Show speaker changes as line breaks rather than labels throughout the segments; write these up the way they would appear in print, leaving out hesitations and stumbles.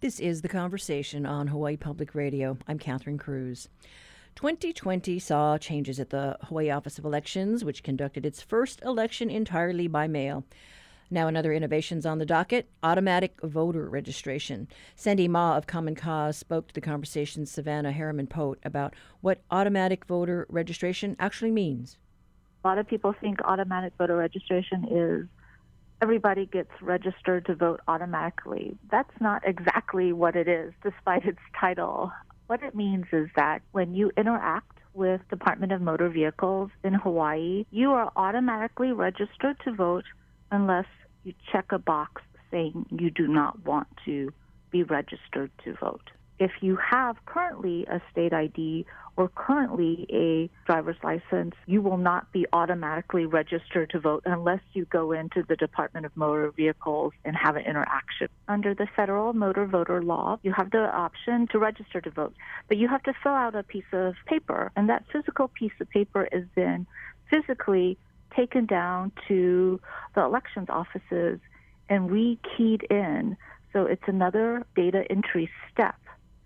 This is The Conversation on Hawaii Public Radio. I'm Catherine Cruz. 2020 saw changes at the Hawaii Office of Elections, which conducted its first election entirely by mail. Now another innovations on the docket, automatic voter registration. Sandy Ma of Common Cause spoke to The Conversation's Savannah Harriman-Pote about what automatic voter registration actually means.
A lot of people think automatic voter registration is everybody gets registered to vote automatically. That's not exactly what it is, despite its title. What it means is that when you interact with Department of Motor Vehicles in Hawaii, you are automatically registered to vote unless you check a box saying you do not want to be registered to vote. If you have currently a state ID or currently a driver's license, you will not be automatically registered to vote unless you go into the Department of Motor Vehicles and have an interaction. Under the federal motor voter law, you have the option to register to vote, but you have to fill out a piece of paper, and that physical piece of paper is then physically taken down to the elections offices and re-keyed in. So it's another data entry step.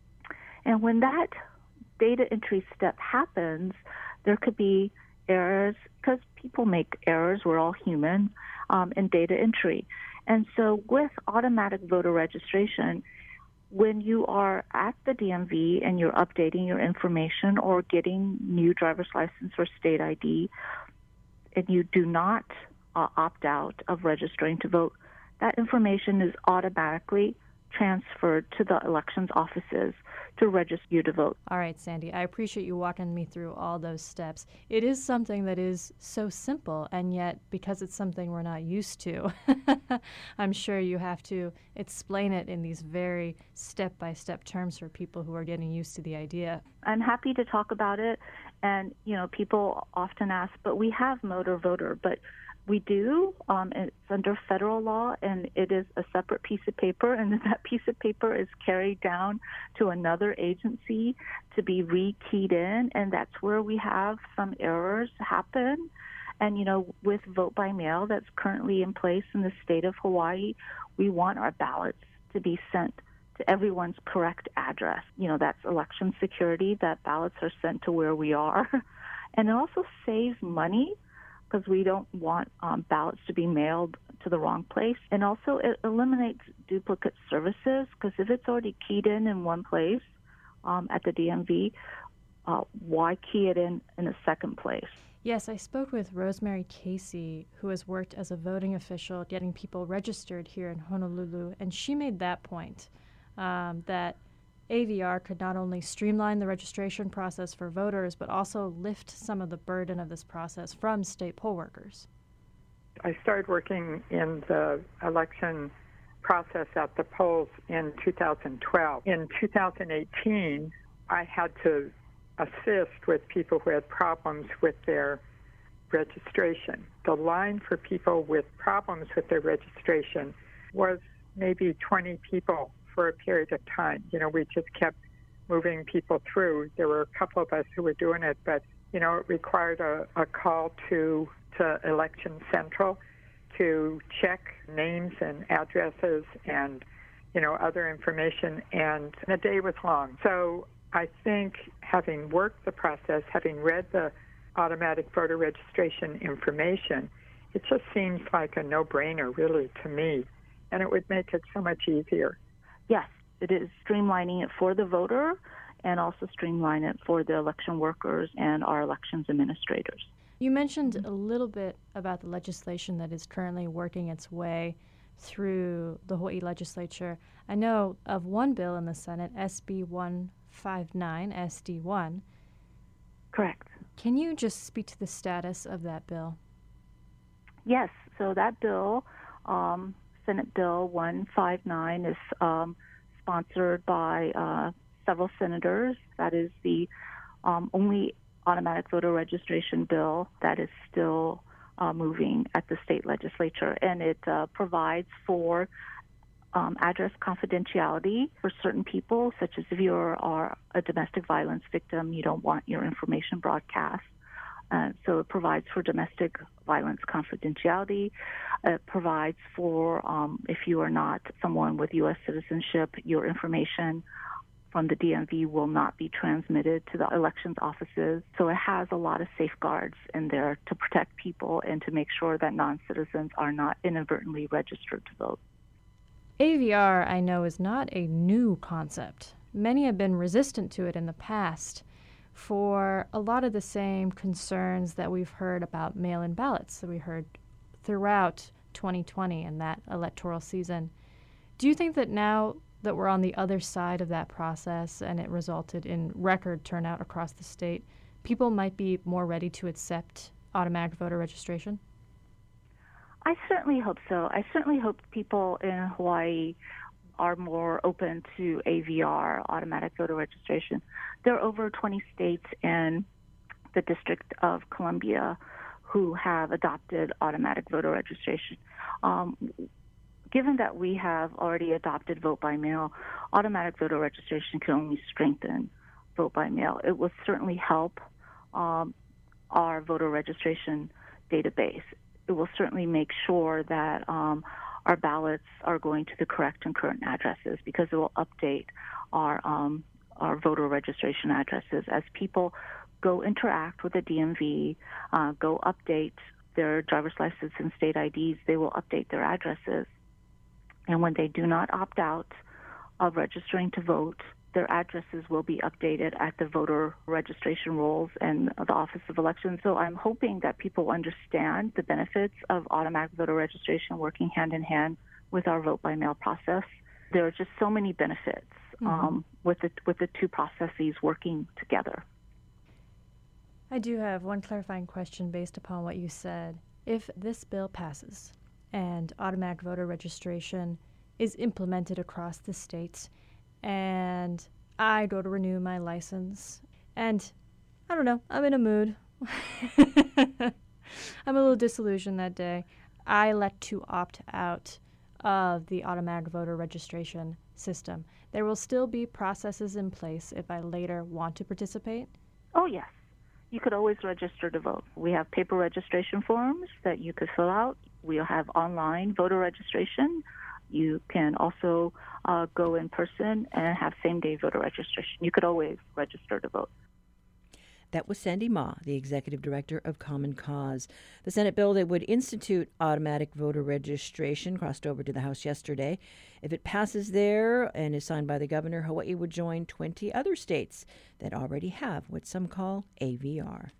And when that data entry step happens, there could be errors, because people make errors, we're all human, in data entry. And so with automatic voter registration, when you are at the DMV and you're updating your information or getting new driver's license or state ID, and you do not opt out of registering to vote, that information is automatically transferred to the elections offices to register you to vote.
All right, Sandy, I appreciate you walking me through all those steps. It is something that is so simple, and yet because it's something we're not used to, I'm sure you have to explain it in these very step-by-step terms for people who are getting used to the idea.
I'm happy to talk about it, and people often ask, but we have motor voter, but we do. It's under federal law, and it is a separate piece of paper, and then that piece of paper is carried down to another agency to be re-keyed in, and that's where we have some errors happen. And, with vote by mail that's currently in place in the state of Hawaii, we want our ballots to be sent to everyone's correct address. That's election security, that ballots are sent to where we are. And it also saves money, because we don't want ballots to be mailed to the wrong place. And also it eliminates duplicate services, because if it's already keyed in one place at the DMV, why key it in a second place?
Yes, I spoke with Rosemary Casey, who has worked as a voting official getting people registered here in Honolulu, and she made that point, that AVR could not only streamline the registration process for voters, but also lift some of the burden of this process from state poll workers.
I started working in the election process at the polls in 2012. In 2018, I had to assist with people who had problems with their registration. The line for people with problems with their registration was maybe 20 people for a period of time. We just kept moving people through. There were a couple of us who were doing it, but, it required a call to Election Central to check names and addresses and, other information, and the day was long. So I think having worked the process, having read the automatic voter registration information, it just seems like a no-brainer, really, to me, and it would make it so much easier.
Yes, it is streamlining it for the voter and also streamline it for the election workers and our elections administrators.
You mentioned a little bit about the legislation that is currently working its way through the Hawaii legislature. I know of one bill in the Senate, SB 159, SD1.
Correct.
Can you just speak to the status of that bill?
Yes, so that bill, Senate Bill 159, is sponsored by several senators. That is the only automatic voter registration bill that is still moving at the state legislature, and it provides for address confidentiality for certain people, such as if you are a domestic violence victim, you don't want your information broadcast. So it provides for domestic violence confidentiality. It provides for if you are not someone with U.S. citizenship, your information from the DMV will not be transmitted to the elections offices. So it has a lot of safeguards in there to protect people and to make sure that non-citizens are not inadvertently registered to vote.
AVR, I know, is not a new concept. Many have been resistant to it in the past for a lot of the same concerns that we've heard about mail-in ballots that we heard throughout 2020 and that electoral season. Do you think that now that we're on the other side of that process and it resulted in record turnout across the state, people might be more ready to accept automatic voter registration?
I certainly hope so. I certainly hope people in Hawaii are more open to AVR, automatic voter registration. There are over 20 states in the District of Columbia who have adopted automatic voter registration. Given that we have already adopted vote by mail, automatic voter registration can only strengthen vote by mail. It will certainly help our voter registration database. It will certainly make sure that our ballots are going to the correct and current addresses, because it will update our voter registration addresses as people go interact with the DMV, go update their driver's license and state IDs. They will update their addresses. And when they do not opt out of registering to vote, their addresses will be updated at the voter registration rolls and the Office of Elections. So I'm hoping that people understand the benefits of automatic voter registration working hand in hand with our vote by mail process. There are just so many benefits with the two processes working together.
I do have one clarifying question based upon what you said. If this bill passes and automatic voter registration is implemented across the states, and I go to renew my license, and I don't know, I'm in a mood. I'm a little disillusioned that day. I elect to opt out of the automatic voter registration system. There will still be processes in place if I later want to participate?
Oh, yes. You could always register to vote. We have paper registration forms that you could fill out. We'll have online voter registration. You can also go in person and have same-day voter registration. You could always register to vote.
That was Sandy Ma, the executive director of Common Cause. The Senate bill that would institute automatic voter registration crossed over to the House yesterday. If it passes there and is signed by the governor, Hawaii would join 20 other states that already have what some call AVR.